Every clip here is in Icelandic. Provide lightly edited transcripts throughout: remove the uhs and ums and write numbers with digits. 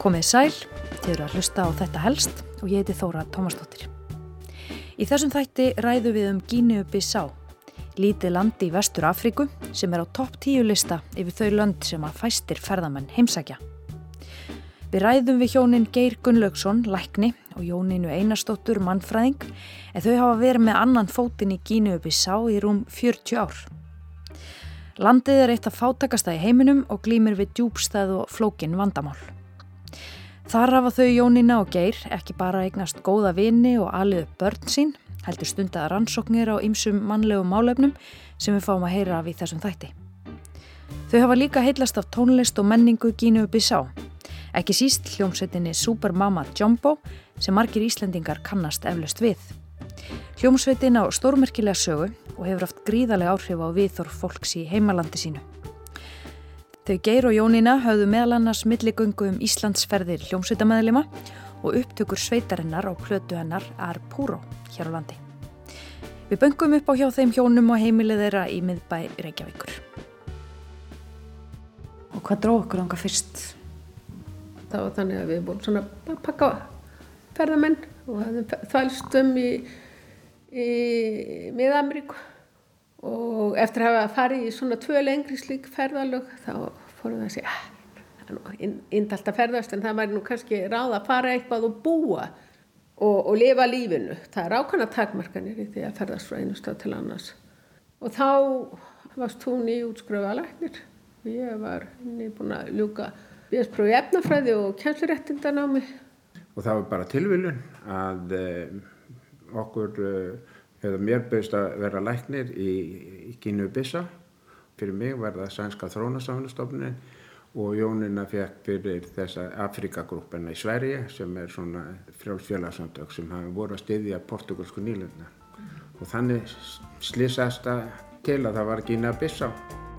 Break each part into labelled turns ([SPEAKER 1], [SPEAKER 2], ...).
[SPEAKER 1] Komið sæl, þið eru að hlusta á þetta helst og ég heiti Þóra Tómasdóttir. Í þessum þætti ræðum við Gíneu-Bissá, lítið land í Vestur Afríku sem á topp 10 lista yfir þau lönd sem að fæstir ferðamenn heimsækja. Við ræðum við hjónin Geir Gunnlaugsson, lækni, og Jónínu Einarsdóttur, mannfræðing, en þau hafa verið með annan fótinn í Gíneu-Bissá í rúm 40 ár. Landið eitt af fátækasta í heiminum og glímir við djúpstæð og flókin vandamál. Þar hafa þau Jónína og Geir ekki bara eignast góða vini og alið upp börn sín, heldur stundaðar rannsóknir á ýmsum mannlegum málefnum sem við fáum að heyra af í þessum þætti. Þau hafa líka heillast af tónlist og menningu Gíneu-Bissá, ekki síst hljómsveitinni Super Mama Jumbo sem margir Íslendingar kannast eflaust við. Hljómsveitin á stórmerkilega sögu og hefur haft gríðarleg áhrif á viðhorf fólks í heimalandi sínu. Þau Geir og Jónína höfðu meðal annars milligöngu Íslandsferðir hljómsveitameðlima og upptökur sveitarinnar á plötu hennar Arpuro hér á landi. Við böngum upp á hjá þeim hjónum og heimilið þeirra í miðbæ Reykjavíkur. Og hvað dró okkur þangað fyrst?
[SPEAKER 2] Það var þannig að við búum svona að pakka ferðamenn og hefðum þvælst í Mið-Ameríku. Og eftir að hafa farið í svona 2 lengri slík ferðalög þá fórum við að segja það er indalt að ferðast en það væri nú kannski ráð að fara eitthvað og búa og lifa lífinu. Það ákveðnar takmarkanir í því að ferðast frá einu stað til annars. Og þá varst þú nýútskrifaður læknir. Ég var nýbúin að ljúka BS-prófi í efnafræði og kennsluréttindanámi.
[SPEAKER 3] Og það var bara tilviljun að okkur eða mér bauðst að vera læknir í Gíneu-Bissá. Fyrir mig var það sænska þróunarsamvinnustofnunin og Jónína fékk fyrir þessa Afrikagrúppuna í Sverige sem svona frjáls félagasamtök sem hafa voru að styðja portúgalsku nýlendurna. Og þannig slysast það til að það var Gíneu-Bissá.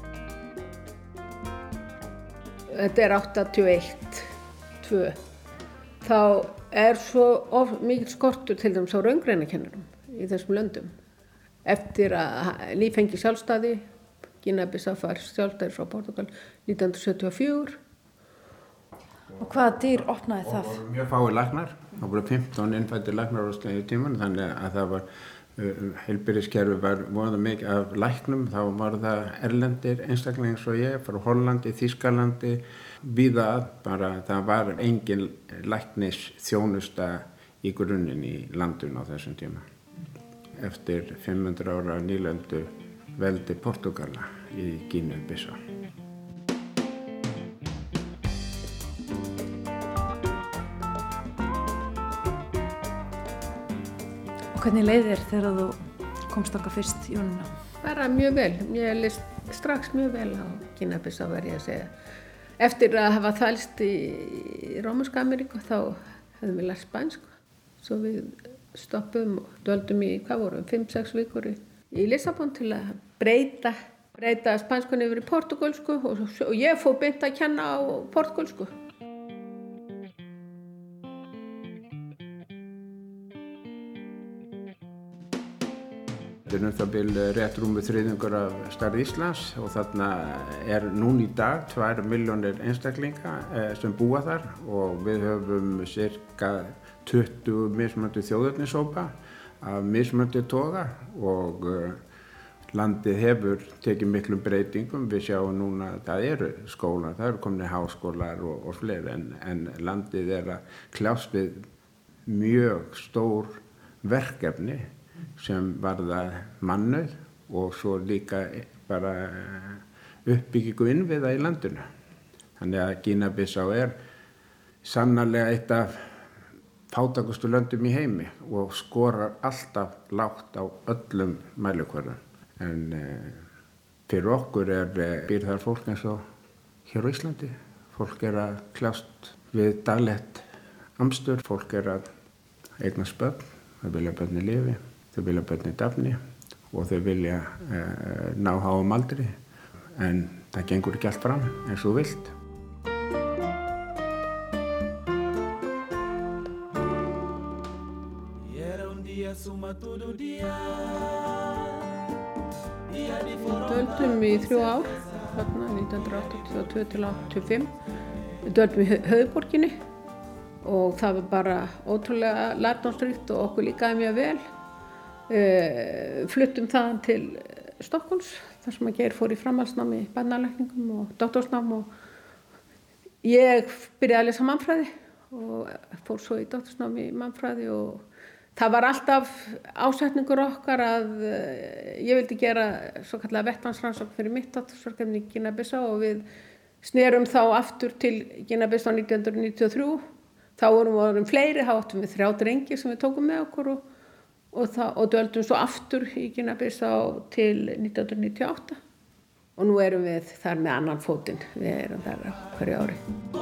[SPEAKER 2] Þetta er 81-2. Þá svo mikil skortur til dæmis á raungreinakennurum í þessum löndum. Eftir að líf fengi sjálfstæði, Gíneu-Bissá fær sjálfstæði frá Portúgal 1974.
[SPEAKER 1] Og hvaða dyr opnaði það?
[SPEAKER 3] Og mjög fáir læknar. Það voru 15 innfæddir læknar á slagi tíman, þannig að það var heilbrigðiskerfið var voða mikið af læknum. Þá var það erlendir einstaklingar eins og ég, frá Hollandi, Þýskalandi, víða bara það var engin læknisþjónusta í grunninn í landinu á þessum tíma. Eftir 500 ára nýlendu veldi Portúgala í Gíneu-Bissá.
[SPEAKER 1] Og hvernig leið þér þegar þú komst okkar fyrst, Jónína?
[SPEAKER 2] Bara mjög vel. Mér leist strax mjög vel á Gíneu-Bissá, verð ég að segja. Eftir að hafa þvælst í Rómönsku Ameríku þá hefðum við lært spænsku. Svo við stoppum og dvöldum í, 5-6 vikur í Lissabon til að breyta spænskunni yfir í portúgölsku og ég fór beint að kenna á portúgölsku.
[SPEAKER 3] Þetta það bil rétt rúmur þriðjungur af stærð Íslands og þarna núna í dag 2 milljónir einstaklinga sem búa þar og við höfum cirka 20 mismunandi þjóðernishópa af mismunandi toga og landið hefur tekið miklum breytingum. Við sjáum núna að það eru skólar, það eru komin háskólar og fleiri en landið að kljást við mjög stór verkefni sem varða mannauð og svo líka bara uppbyggingu innviða í landinu. Þannig að Gíneu-Bissá sannarlega eitt af fátækustu löndum í heimi og skorar alltaf lágt á öllum mælikvörðum. En fyrir okkur býr þar fólk eins og hér á Íslandi. Fólk að kljást við daglegt amstur, fólk að eignast börn, þau vilja börni lifi. Þau vilja börni dafni og þau vilja ná háum aldri en það gengur ekki allt fram eins og þú vilt.
[SPEAKER 2] Dvöldum í 3 ár, 1982 til 85. Við dvöldum í höfuðborginni og það var bara ótrúlega lærdómsríkt og okkur líkaði mjög vel. Fluttum þaðan til Stokkhólms þar sem að Geir fór í framhaldsnámi í barnalækningum og doktorsnám og ég byrjaði að lesa mannfræði og fór svo í doktorsnámi í mannfræði og það var alltaf ásetningur okkar að ég vildi gera svo kallega vettvangsrannsókn fyrir mitt doktorsverkefni í Gínea-Bissá og við snerum þá aftur til Gínea-Bissá 1993. Þá vorum við fleiri, þá áttum við 3 drengi sem við tókum með okkur og dvöldum svo aftur í Gínea-Bissá til 1998 og nú erum við þar með annan fótinn, við erum þar á hverju ári.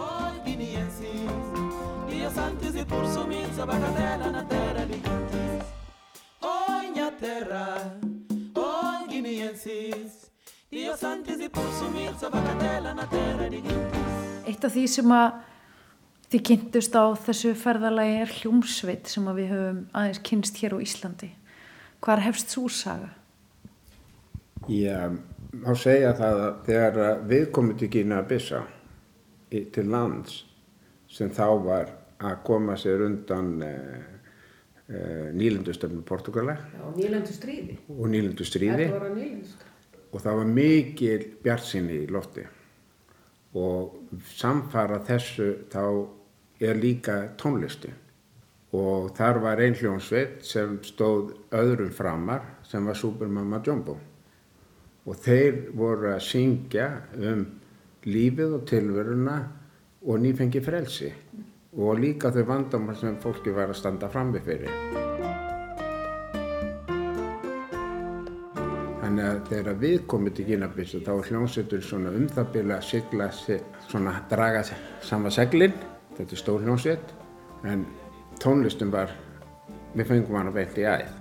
[SPEAKER 1] Eitt af því sem að þið kynntust á þessu ferðalagi er hljómsveit sem að við höfum aðeins kynnst hér á Íslandi. Hvar hefst sú saga?
[SPEAKER 3] Já, má segja það að þegar við komum til Gínea-Bissá til lands sem þá var að koma sér undan nýlendustefnu Portúgala.
[SPEAKER 2] Já, og nýlendustríði.
[SPEAKER 3] Og nýlendustríði.
[SPEAKER 2] Þetta var að nýlendustríði.
[SPEAKER 3] Og það var mikil bjartsýni í lofti. Og samfara þessu þá er líka tónlisti. Og þar var ein hljómsveit sem stóð öðrum framar sem var Supermama Jumbo. Og þeir voru að syngja lífið og tilveruna og nýfengi frelsi. Og líka þau vandamál sem fólki var að standa frammi fyrir. Þannig að þegar við komum til Gínea-Bissá þá var hljómsveitur svona það bil að sigla, svona draga sama seglin. Þetta er stór hljómsveit, en tónlistin var, við fengum hana beint í æð.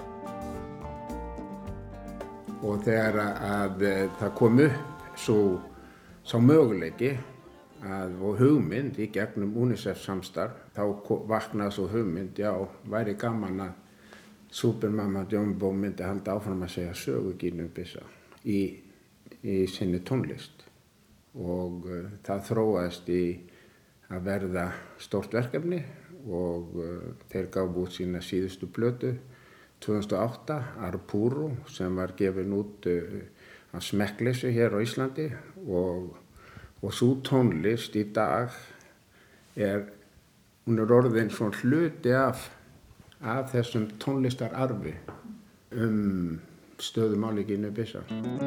[SPEAKER 3] Og þegar að það kom upp sá möguleiki og hugmynd í gegnum UNICEF samstarf, þá vaknaði svo hugmynd, já, væri gaman að Supermama Jumbo myndi halda áfram að segja sögu Gínea-Bissá í sinni tónlist. Og það þróaðist í að verða stórt verkefni og þeir gáfu út sína síðustu plötu 2008, Arpuro, sem var gefin út af smekkleysi hér á Íslandi og sú tónlist í dag hún er orðin svona hluti af þessum tónlistararfi stöðumáli í Gínea-Bissá.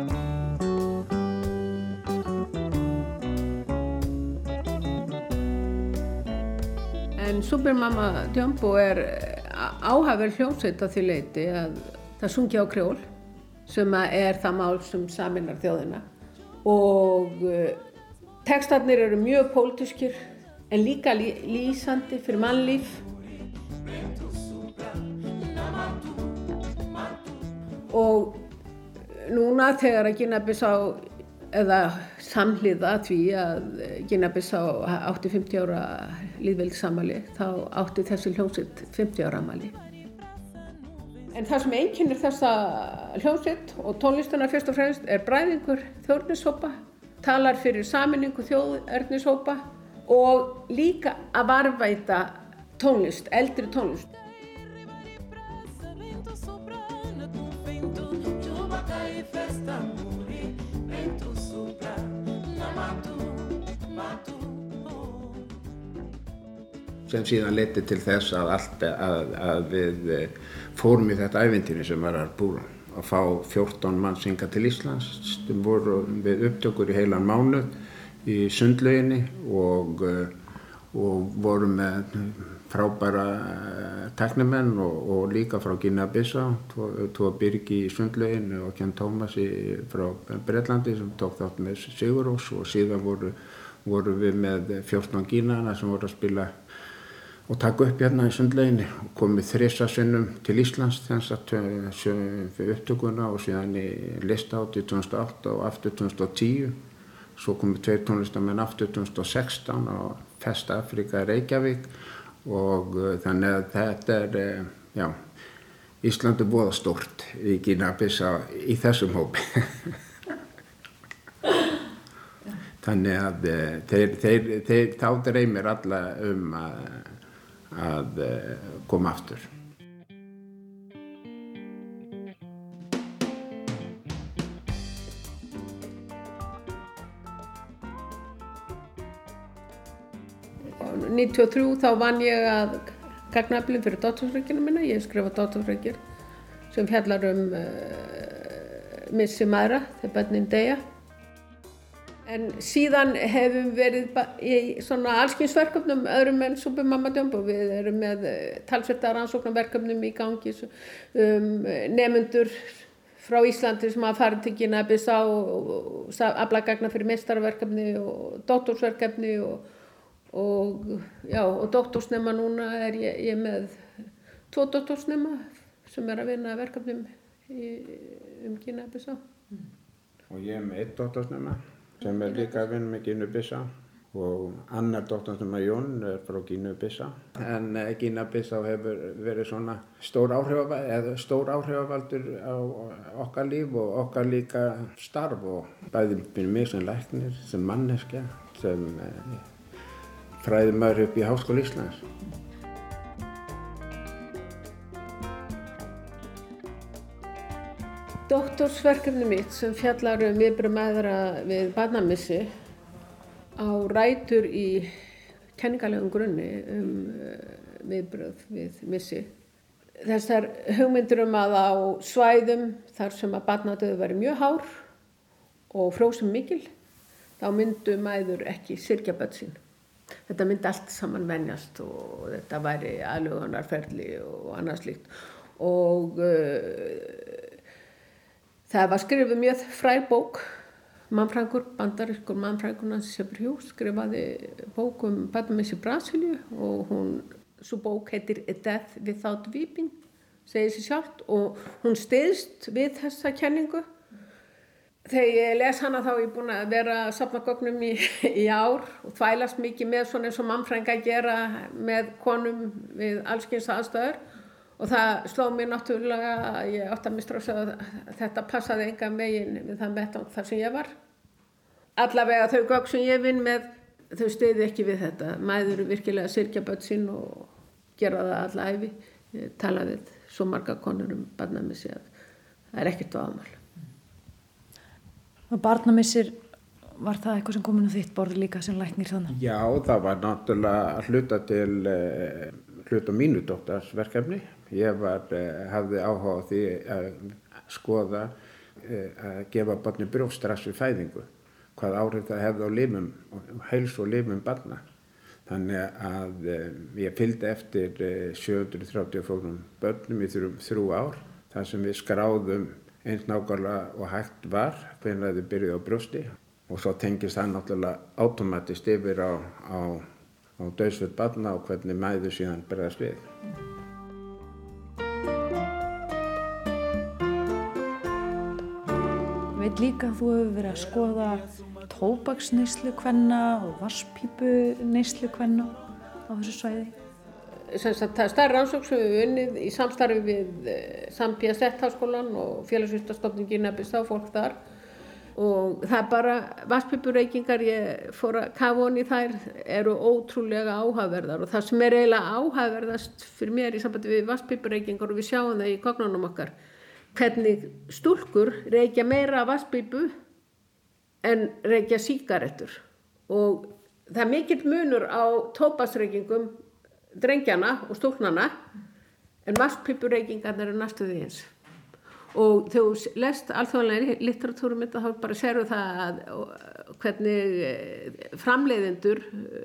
[SPEAKER 2] En Supermama Jumbo er áhæfur hljómsveit að því leyti að það sungi á kreól sem er það mál sem sameinar þjóðina og textarnir eru mjög pólitískir en líka lýsandi fyrir mannlíf. Og núna þegar að Gínea-Bissá eða samhliða því að Gínea-Bissá átti 50 ára lýðveldisafmæli þá átti þessi hljómsveit 50 ára afmæli. En það sem einkennir þessa hljómsveit og tónlistina fyrst og fremst er bræðingur þjóðernishópa, talar fyrir sameiningu þjóðernishópa og líka að varðveita tónlist, eldri tónlist.
[SPEAKER 3] Sem síðan leiddi til þess að við fórum í þetta ævintýri sem var Arpuro að fá 14 mann syngja til Íslands. Við vorum við upptökur í heilan mánuð í Sundlauginni og vorum með frábæra tæknimenn og líka frá Gínea-Bissá, Tóa Birgi í Sundlauginni og Ken Thomas frá Bretlandi sem tók þátt með Sigurós og síðan voru við með 14 Gínaðana sem voru að spila og taka upp hérna í Sundlauginni og komið 3 sinnum til Íslands fyrir upptökuna og síðan í listahátíð 2008 og aftur 2010. Svo komið 2 tónlistamenn aftur 2016 á Fest Afrika í Reykjavík og þannig að þetta já, Ísland er voða stórt í Gínea-Bissá í þessum hópi. Þannig að þá dreymir alla að koma aftur.
[SPEAKER 2] Í 1993 þá vann ég að gagnaöflun fyrir doktorsritgerðina mína. Ég skrifa doktorsritgerð sem fjallar missi mæðra þegar börnin deyja. En síðan hefum verið í svona allskynsverkefnum öðrum en Supermamma Jumbo. Við erum með talsverða rannsóknarverkefnum í gangi, nemendur frá Íslandi sem hafa farið til Gínea-Bissá og afla gagna fyrir meistaraverkefni og doktorsverkefni og doktorsnema. Núna er ég með 2 doktorsnema sem er að vinna verkefnum Gínea-Bissá.
[SPEAKER 3] Og ég er með 1 doktorsnema sem er líka að vinna með Gínea-Bissá og annar doktorsnema Jón er frá Gínea-Bissá. En Gínea-Bissá hefur verið svona stór áhrifavaldur á okkar líf og okkar líka starf og bæði fyrir mig sem læknir, sem manneskja, sem fræðimaður upp í Háskóla Íslands.
[SPEAKER 2] Doktorsverkefni mitt sem fjallar viðbrögð mæðra við barnamissi á rætur í kenningalegum grunni viðbrögð við missi. Þessar hugmyndir að á svæðum þar sem að barnadauði væri mjög hár og frjósemi mikil, þá myndu mæður ekki syrgja börn sín. Þetta myndi allt saman venjast og þetta væri aðlögunarferli og annað slíkt. Og það var skrifuð mjög fræg bók, mannfræðingur, bandarískur mannfræðingur Nancy Shepherd Hughes skrifaði bók barnamissi í Brasilíu og sú bók heitir A Death Without Weeping, segir sig sjálft og hún styðst við þessa kenningu. Þegar ég les hana þá er ég búin að vera að safna gögnum í ár og þvælast mikið með svona eins og mannfræðingar gera með konum við allskyns aðstæður. Og það sló mér náttúrulega að ég átti að mistra að þetta passaði engan veginn við þann vettvang þar sem ég var. Allavega þau gögn sem ég vinn með, þau styðja ekki við þetta. Mæður eru virkilega að syrgja börn sín og gera það alla ævi. Ég tala við svo marga konur barnamissi að það er ekkert vaðmál.
[SPEAKER 1] Og barnamissir, var það eitthvað sem kom inn á þitt borð líka sem læknir þannig?
[SPEAKER 3] Já, það var náttúrulega hluta mínu doktorsverkefni. Ég hafði áhuga á því að skoða að gefa barni brjóststrax við fæðingu, hvað áhrif það hefði á limum, heilsu og limum barna. Þannig að ég fylgdi eftir 734 börnum í 3 ár, þar sem við skráðum eins nákvæmlega og hægt var hvenær þau byrjuðu á brjósti og svo tengist það náttúrulega átómatist yfir á dauðsföll barna og hvernig mæður síðan bregðast við.
[SPEAKER 1] Ég veit líka að þú hefur verið að skoða tóbaksneyslu kvenna og vatnspípuneyslu kvenna á þessu svæði.
[SPEAKER 2] Það er stærri rannsókn sem við unnið í samstarfi við Sambiasett-háskólann og félagsvísindastofnun Gínea-Bissá, fólk þar. Og það er bara vatnspípureykingar, ég fór að kafa ofan í þær, eru ótrúlega áhugaverðar og það sem er eiginlega áhugaverðast fyrir mér í sambandi við vatnspípureykingar og við sjáum það í gögnunum okkar, hvernig stúlkur reykja meira vatnspípu en reykja sígarettur. Og það er mikill munur á tóbaksreykingum drengjana og stúlknana en vatnspípureykingarnar eru næstu því eins. Og þegar þú lest alþjóðlega litteratúrum þá bara sérðu það að hvernig framleiðendur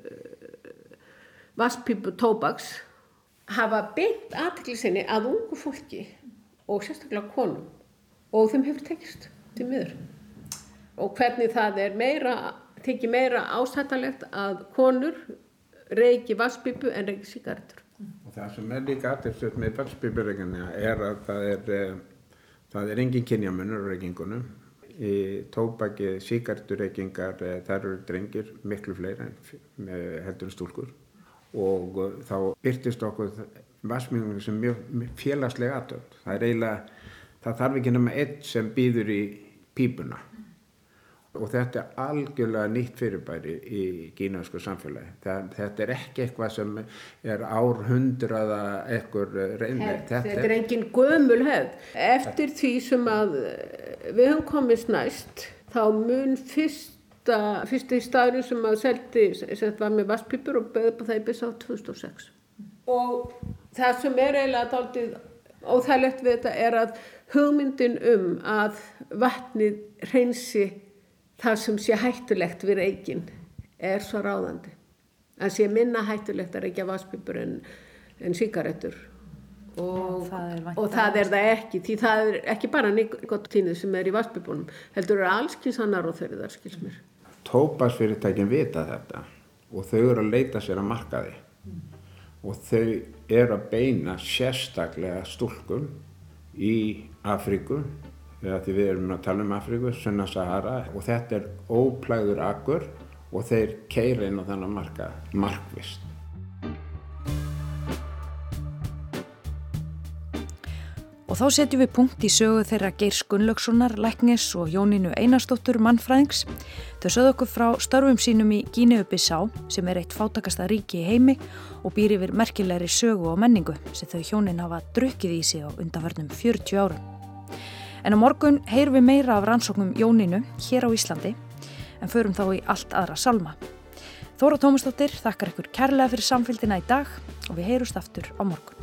[SPEAKER 2] vatnspípu tóbaks hafa beint athygli sinni að ungu fólki og sérstaklega konum og þeim hefur tekist til miður. Og hvernig það er þykir meira ásættanlegt að konur reyki vatnspípu en reyki sígarettur.
[SPEAKER 3] Og það sem er líka athyglisvert með vatnspípureykinguna er að það er engin kynjamunur á reykingunum. Í tóbaki, sígarettureykingar, þar eru drengir miklu fleiri heldur en stúlkur. Og þá birtist okkur vatnsmengun sem mjög félagslega athöfn. Það þarf ekki nema einn sem býður í pípuna. Og þetta algjörlega nýtt fyrirbæri í gínevsku samfélagi. Þetta ekki eitthvað sem árhundraða eitthvað reynir.
[SPEAKER 2] Þetta engin gömul hefð. Eftir því sem að við höfum komist næst, þá mun fyrsti staðurinn sem að seldi, sem var með vatnspípur og bauð upp á það í Bissá 2006. Og það sem eiginlega dálítið óþægilegt við þetta að hugmyndin að vatnið hreinsi það sem sé hættulegt við reykinn svo ráðandi. Það sé minna hættulegt að reykja vatnspípur en sígarettur. Og það það ekki, því það ekki bara nikótínið sem í vatnspípunum, heldur allskins annar og þeirri þar, skils mér.
[SPEAKER 3] Tóbaksfyrirtækin vita þetta og þau að leita sér að markaði. Og þau að beina sérstaklega stúlkum í Afríku, því við erum að tala Afríku, sunnan Sahara, og þetta óplægður akkur og þeir keyra inn á þennan markað markvisst.
[SPEAKER 1] Og þá setjum við punkt í sögu þeirra Geirs Gunnlaugssonar, læknis og Jónínu Einarsdóttur, mannfræðings. Þau sögðu okkur frá störfum sínum í Gíneu-Bissá, sem eitt fátækasta ríki í heimi og býr yfir merkilegri sögu og menningu sem þau hjónin hafa drukkið í sig á undanfarnum 40 árum. En á morgun heyrum við meira af rannsóknum Jónínu hér á Íslandi, en förum þá í allt aðra sálma. Þóra Tómasdóttir þakkar ykkur kærlega fyrir samfylgdina í dag og við heyrumst aftur á morgun.